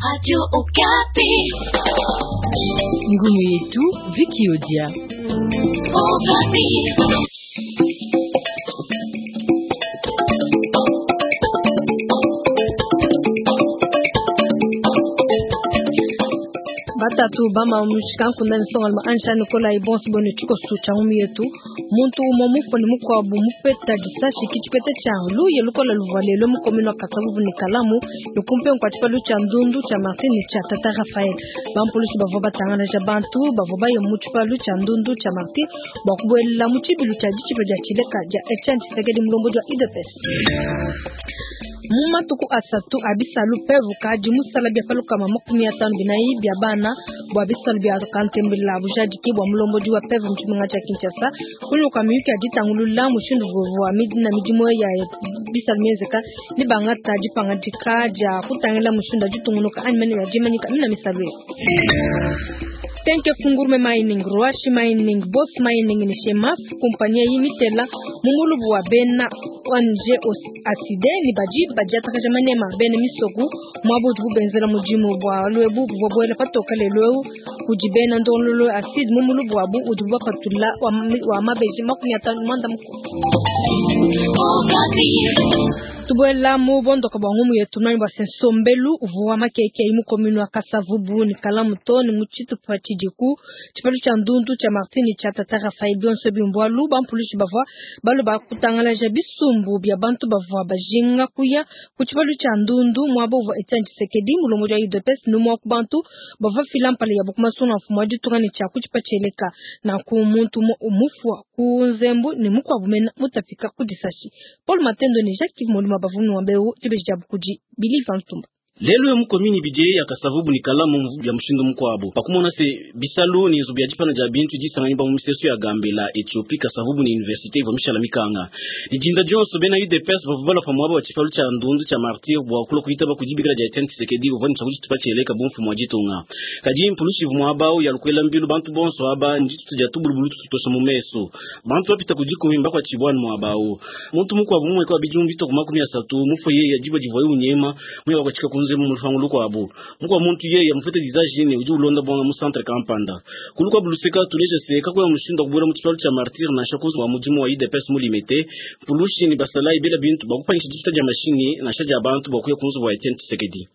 Radio Okapi. Ngunu yetu Vikiodia. Okapi. Batatu bama mshika kundani songa maanisha Nikola ibonsi bone chiko su cha yetu muntu umufu ni mukwa bu mupeta disashi kichipete cha luye lukola luvalelo mukomino katabu ni kalamu lukumpe kwa chipalu cha ndundu cha Martini cha Tata Rafael bampolisi bavoba tangana ja bantu bavoba yo muchipalu cha ndundu cha Martini bakubwela muchibilu cha jichipa ja chileka ja echanti segedi mlombo jwa idepes Mumatuku asatu abisalu pevu kaji musala bia palu kama mokumi atanu binai bia bana bwa abisalu bia kantembila bujaji kibwa mulombo juwa pevu mchumunga cha Kinshasa kulu kamiyuki aditangulula mushindu vuvu amidi na mijimo ya bisalu miezeka ni bangata jipanga jikaja kutangila mushindu ajutungunuka animani ya jimanyika mina misalwe Tenke Fungurume Mining, Ruashi Mining, Boss Mining ni Shemaf, kompanyia yimitela mumulubu wa bena onje aside ni baji atakaja manema bene misogu mwabudu benzela mujimu bwa lwebu bwele patoka lelo kujibena ndololo acid mumulubu wabu uduba patula wa mabeji makunyata mwanda mko Tubuela mubondo kwa ngumu yetu nani basensombelu uvuwa makeke imu kominu wa Kasavubu ni kalamu toni muchitu pachijiku chipalu cha ndundu cha Martini cha Tata Rafael bionso bimbwalu bampulishi bavwa balu bakutangala jabisumbu bia bantu bavwa bajinga kuya kuchipalu cha ndundu mwabo uva etanji sekedi mulomoja idepes numu kubantu bavwa filampale ya bukumasuna mfumaji tugani cha kuchipacheleka na kumuntu umufwa kuunzembu ni mukwa bumena mutafika kudisashi Paul Matendo ni Jacques Moluma bavunu wambeu tibejabu kuji Believe Antumba Lelo ya mkomini bije ya Kasavubu ni kalamu ya mshindo mkwabo. Pakumona se bisalu ni zubia jipana jabintu jisa na niba msesu ya Gambela Ethiopia Kasavubu ni universite iwa mishala mikanga. Ni jinda jonso bena UDPS vavubala kwa mwaba wa chifalu cha ndundu cha martir wa kulo kuhitaba kujibikala jaitenti sekedi uvani chakuji tupache eleka bumfu mwajitu nga. Kaji mpulushi vumwabao ya lukwela mbilu bantu bonso waba njitu tujatubulu bulutu tutosha mumesu. Bantu wapita kujiku mimba kwa chibuani mwabao. Muntu mkwa bumwe kwa bijungu vito kumakumi ya satu mufo ye ya jiba jivoye unyema mwe wakachika kunze mulufangu kwa abu. Mkwa muntu ye ya mfete dizajine uji ulonda bonga musantre kampanda. Kulukwa buluseka tuleje seka kwa mshindo kubura mutifalu cha martir na shakuzu wa mujimu wa IDPS mulimete. Pulushi ni basalai bila bintu bakupanisha jifta ja mashini na shaja abantu bakuya kunzu wa Etienne Sekedi.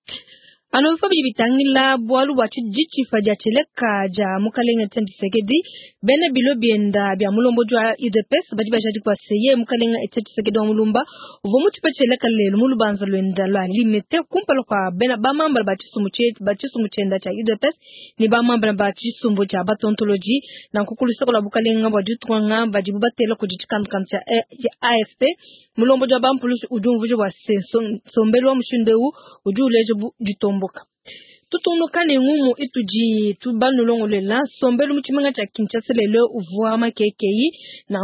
Anofabi bitangila bwalu wachu jichi faja cheleka ja mukalenga Etienne Sekedi bene bilo bienda bia mulombo jwa UDPS baji bajadi kwa seye mukalenga Etienne Sekedi wa mulumba uvomu chupecheleka lelu mulubanza luenda la limete kumpalo kwa bena bamamba bachisu muchenda cha UDPS ni bamamba bachisu mboja batontoloji na kukulisa kwa bukalenga wajutwanga baji bubatelo kujichikamkam cha AFP mulombo jwa bampulusi ujumvujo wa sombelo wa mshindeu ujuleje jitombo Tutunukane ngumu ituji tubanulongo lela sombelu mchimanga cha Kinshasa lelo uvuwa makekei na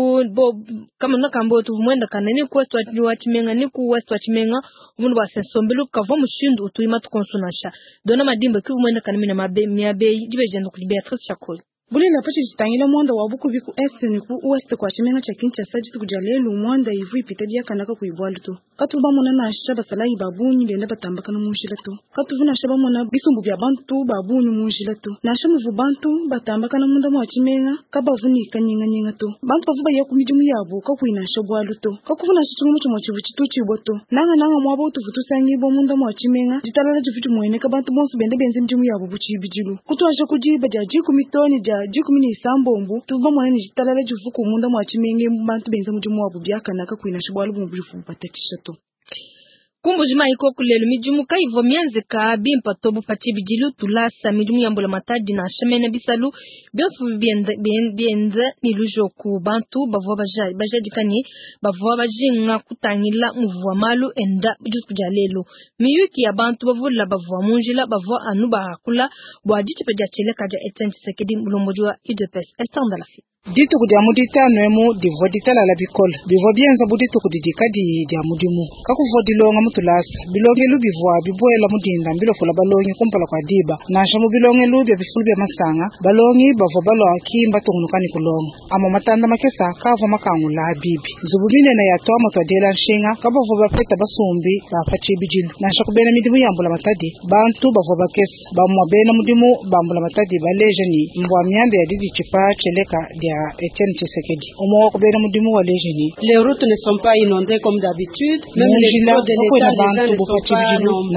kama nakambo tuvumwenda kanani kuwa wachimenga ni kuwa wachimenga umundu wa sombelu kavo mshindu utuima tukonsunasha dona madimba kivumwenda kanami na miabe jibe jendo kulibea Beatrice Chakoli Buli na pachi jitangila mwanda wabuku viku este ni ku uweste kwa chimenga cha Kinshasa jitu kujalelu mwanda ivu ipitadia kanaka kuibwalu tu. Katuba mwana na shaba salahi babunyi benda batambaka na munjila tu. Katubu na shaba mwana bisumbu bia bantu babunyi munjila tu. Na shamu vu bantu batambaka na munda mwa chimenga kabavu ni kanyinga tu. Bantu bavuba ya kumijumu yabu kakuina shabwalu tu. Kakuvu na shitungu mchu mwachivu chitu chiboto. Nanga mwabo tuvutu sangi bo munda mwa chimenga jitalala jufitu mwene ka bantu bonsu bende benzi mjumu yabu buchi bijilu. Kutuasha kujiba jajiku mitoni jikumini sambombu tuba mwana ni jitalala jufuku munda mwa chimenge bantu benza mujumu wabu byaka naka kuina shibwalu mu bujufu patakisha to Kumbu jima iko kulelu mijumu kaivo mianze ka bimpa tobu pachi bijilu tulasa mijumu yambola matadi na shamene bisalu biofu bienze ni lujo ku bantu bavwa bajaji kani bavwa bajinga kutangila mvua malu enda bijus kujalelu miyuki ya bantu bavula bavwa munjila bavwa anuba hakula bwajichi pejachele kaja Etienne Sekedi mulomojua UDPS estandalafi Dito kudia mudita noemu divodita la bikola bivo bienza budito kudidika di dia mudimu kaku vodilonga mutulasa bilonge lu bivwa biboela mudinda mbilo fula balongi kumpala kwa diba na shamu bilonge lu bia bifulbia masanga balongi bavo balo akimba tungunukani kulonga ama matanda makesa kavo makangu la bibi zububine na yatoa motwadela nshinga kabavo bapeta basumbi bafachi bijilu na shakubena midimu yambula matadi bantu bavo bakesa bamwabena mudimu bambula matadi balejeni mbwa miambe ya didi chipa cheleka dia Etienne Tshisekedi. Les routes ne sont pas inondées comme d'habitude. Même les routes de l'État, les gens ne sont pas nombreux.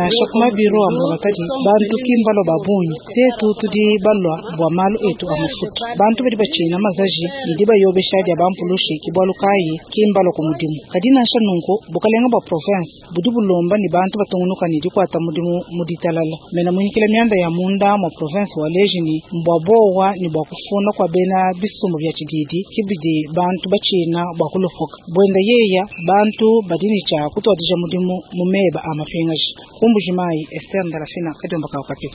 Bantu kimbalo babunyi tetu tudi balwa bwamalu etu amafutu bantu bedi bachina mazaji ndiba yobe shadi abampulushi kibwalu kai kimbalo kumudimu kadina shanunko bukalenga ba province budubulomba ni bantu batongunuka ni dikwata mudimu muditalala mena munyikile myanda ya munda mu province wa lejini mbwabowa ni bwakufuna kwa bena bisumu bya chigidi kibidi bantu bachina bwakulofoka bwenda yeya bantu badini cha kutwadija mudimu mumeba amafengaji kumbujimai Esther Ndarafina kadomba ka okapi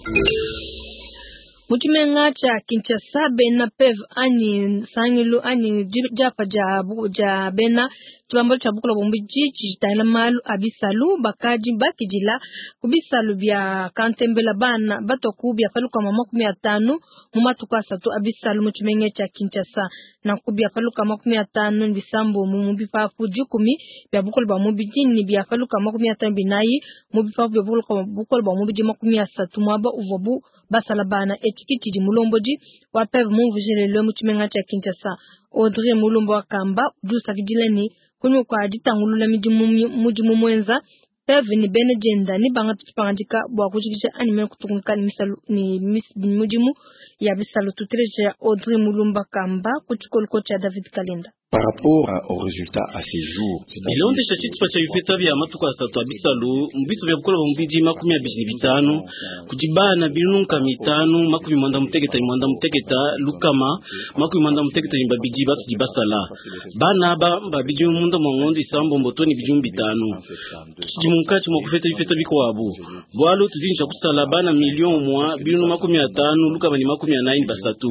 Mutumenga cha Kinshasa bena pev ani sangilu ani japa ja bena tubambalo chabukula bombiji chitana malu abisalu bakaji bakijila kubisalu bya kantembela bana batoku bya faluka mama 15 mumatuka satu abisalu mutumenga cha Kinshasa na kubya faluka mama 15 bisambo mubifafu 10 bya bukula ba mubiji ni bya faluka mama 15 binayi mubifafu bya bukula ba mubiji 13 mwaba uvobu basala bana etikiti di mulomboji wa pev muvujele le mutumenga cha Kinshasa Audrey Mulombo akamba dusa kidileni kunyo kwa ditangulula mujimu mwenza pev ni benejenda ni banga tutupangandika bwa kujikisha anime kutukunka ni misalu ni mujimu ya bisalu tutreje Audrey Mulombo akamba kuchukolo cha David Kalinda. Par rapport aux résultats à ces jours, ilonde chachiti pacha vifeta vya matuka satwa bisalu mbiso vya bukola mbiji 25 kujibana binunka mitano makumi mwanda mutegeta lukama makumi mwanda mutegeta imbabiji batu jibasala bana ba biji munda mwangondo isambo mbotoni biji 5 tujimunkachi mwakufeta vifeta biko abu bwalo tuzinisha kusala bana milion mwa binu 50 lukama ni 9 basatu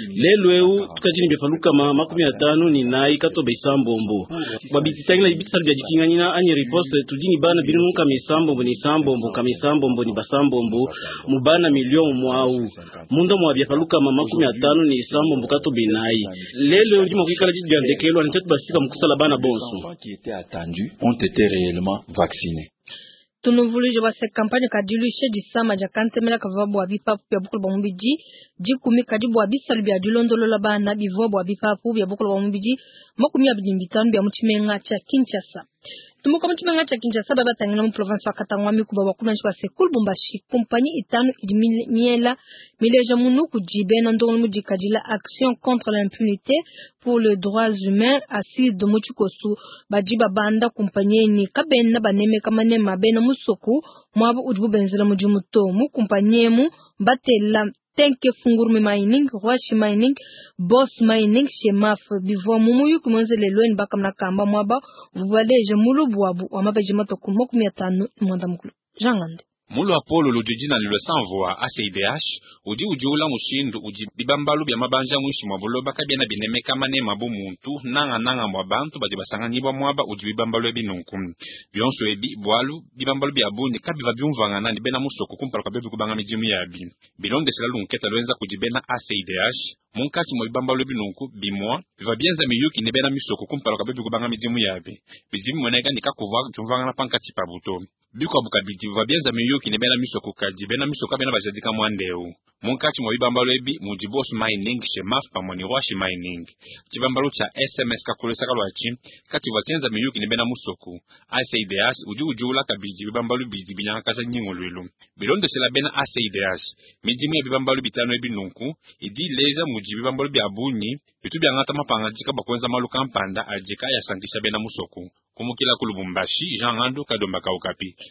lelweu tukajini befa lukama 50 ni ikato beisambombo babititangila ibitsal bya jikinganyina anye riposte tudini bana birunka misambombo ni sambombo kamisambombo ni basambombo mubana milion mwau mundo mwa bya paluka mama 15 ni sambombo kato benai lelo ndimo kwikala jidya ndekelwa ntetu basika mkusala bana bonso qui étaient attendus ont été réellement vaccinés. Tunuvulije base kampanya kadilushe jisama jakantemela kavabu wa bipapu ya bukulu bamumbiji jikumi kadibu wa bisalu bya dilondolo la bana bivobu wa bipapu ya bukulu bamumbiji makumi ya bidimbitanu bya muchimenga cha Kinshasa. Tumuka muchimenga cha Kinshasa baba tangina mu province wa Katangwami kuba wakuna nchwa sekul bumbashi kompani itanu idimiela mileja munu kujibena ndongo mujikadila action contre l'impunité pour les droits humains assise de muchikosu bajiba banda kompanyeni kabena baneme kamane mabena musoku mwabo ujibu benzela mujimuto mu kompanyemu batela Tenke Fungurmi Mining, Rwashi Mining, Boss Mining, Shemaf, Bivo Mumuyu kumonze lelweni baka mnakamba mwaba, vuvaleje mulu buwabu, wamabeje matoku moku 500 mwanda mkulu. Jangande. Mulu Apollo lujijina lilosanvoa ACIDH uji ujula mushindu uji bibambalu bya mabanja mwishi mwabuloba kabyana binemeka mane mabu muntu nanga mwabantu baje basanganyibwa mwaba uji bibambalu ebinunku byonso ebi bwalu bibambalu bya bunyi kabiva byumvangana ndi bena musoko kumpala kwa bebi kubanga mijimu yabi bilonde selalu nketa lwenza kujibena ACIDH munkati mwa bibambalu ebinunku bimwa biva byenza miyuki ni bena misoko kumpala kwa bebi kubanga mijimu yabi bijimu mwenega nikakuva jumvangana pankati pabuto biko abukabiti biva byenza miyuki ni bena misoko kaji bena misoko bena bajadika mwandeu munkati mwa bibambalu ebi mujibos mining Shemaf pamoni Rwashi mining chibambalu cha SMS kakulesa kalwachi kati watenza miyuki ni bena musoko ACIDH ujula kabiji bibambalu biji binyanga kaza nyingolwelo bilonde sela bena ACIDH mijimu ya bibambalu bitano ebi nunku idi leza mujibu bibambalu bya bunyi bitu bya ngata mapanga jika bakwenza malu kampanda ajika ya sangisha bena musoko kumukila kulubumbashi Jean Ando kadomba ka Okapi.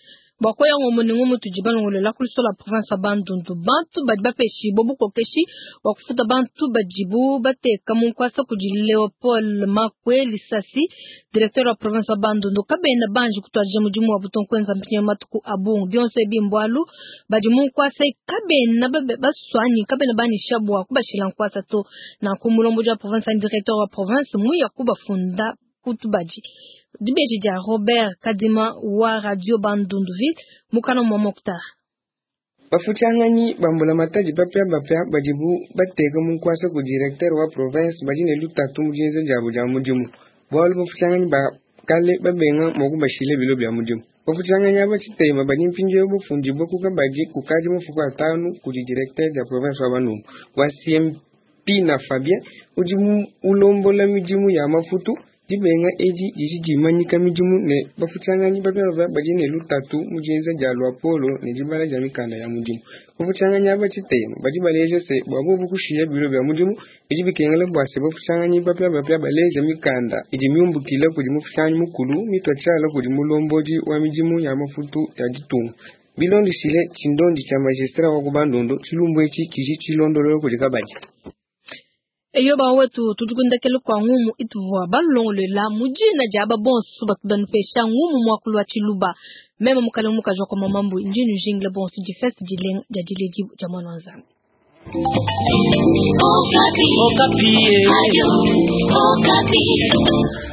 bakoya ngomoni ngomo tujibana ngolela kuliso la province Bandundu bantu badiba peshi bobu kokeshi wakufuta bantu bajibu bateka munkwasa kujili Leopold Makwe Lisasi directeur wa province Bandundu kabenda banji kutwaje mujimu wa butonkwenza mpinya matuku abungu byonse bimbwalu bajimu kwasa kabena baswani kabena bani shabwa kubashila nkwasa to na kumulombo ja province directeur wa province mu yakuba funda kutubaji dibeji ja Robert Kadima wa radio Bandunduville mukano mwa Mokhtar bafuchangani bambula mataji bapya bajibu bateka munkwasa ku directeur wa province bajine lutatu mujenze jabu ja mujimu bol bafuchangani ba kale babenga moku bashile bilo bya mujimu bafuchangani abachitema bani mpinje obufunji bokuka baje kukaje mufuko atanu ku directeur ja province wa Bandundu wa CMP na Fabien ujimu ulombola mijimu ya mafutu jibenga eji jijimanyika mijimu ne bafuchangani babya bajine lutatu mujenze jalo Apollo ne jibala ja mikanda ya mujimu bafuchangani abachitema bajibaleje se bwabo bukushiya biro bya mujimu ejibikengala bwase bafuchangani babya baleje mikanda ejimyumbukila kujimu fuchangani mukulu mitwachala kujimu lomboji wa mijimu ya mafutu ya jitunga bilondi shile chindondi cha magistra wa Bandundu chilumbu echi kiji chilondolo kujikabaji eyo ba wetu tutukundekele kwa ngumu ituvwa balongle la mujina jaba bonsu batudanu pesha ngumu mwakulwa chiluba mema mukale mukajwa kwa mamambu njinu jingle bonsu jifest jileng jadileji jamano wanzangu Okapi. Okapi.